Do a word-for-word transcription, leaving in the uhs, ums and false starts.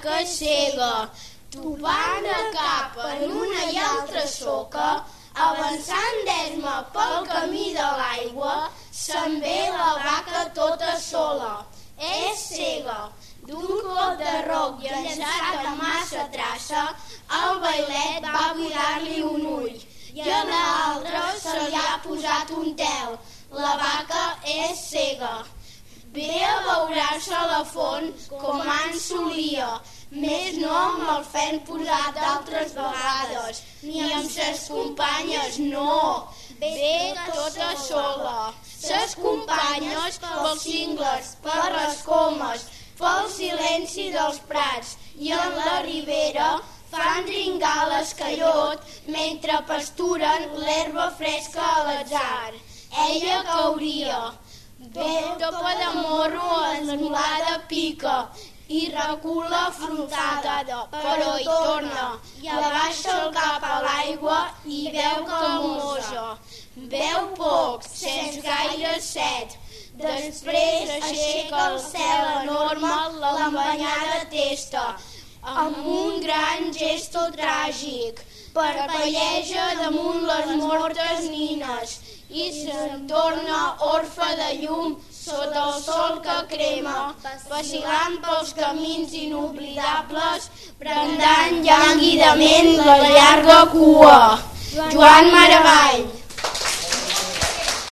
que cega, topant de cap en una i altra soca, avançant d'esma pel camí de l'aigua, se'n ve la vaca tota sola. És cega. D'un cop de roc llançat amb massa traça, el bailet va buidar-li un ull i a l'altre se li ha posat un tel. La vaca és cega. Ve a beurar-se a la font com en solia, més no amb el fen posat d'altres vegades, ni amb ses companyes, no, ve tota sola. Ses companyes pels cingles, per les comes, pel silenci dels prats i en la ribera fan dringar l'escallot mentre pasturen l'herba fresca a l'atzar. Ella cauria. Ve topa de morro esmolada pica i recula afrontada, però hi torna i abaixa el cap a l'aigua i veu que mossa. Beu poc, sense gaire set. Després aixeca el cel enorme l'embanyada testa, amb un gran gesto tràgic. Parpelleja damunt les mortes nines i se'n torna orfe de llum sota el sol que crema, vacil·lant pels camins inoblidables, brandant llanguidament la llarga cua. Joan Maragall.